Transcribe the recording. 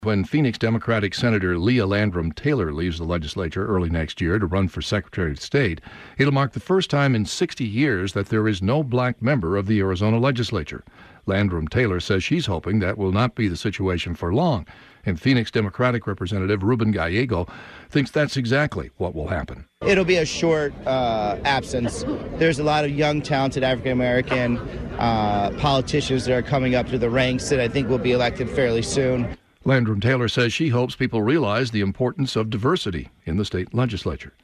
When Phoenix Democratic Senator Leah Landrum Taylor leaves the legislature early next year to run for Secretary of State, it'll mark the first time in 60 years that there is no black member of the Arizona legislature. Landrum Taylor says she's hoping that will not be the situation for long, and Phoenix Democratic Representative Ruben Gallego thinks that's exactly what will happen. It'll be a short absence. There's a lot of young, talented African-American politicians that are coming up through the ranks that I think will be elected fairly soon. Landrum Taylor says she hopes people realize the importance of diversity in the state legislature.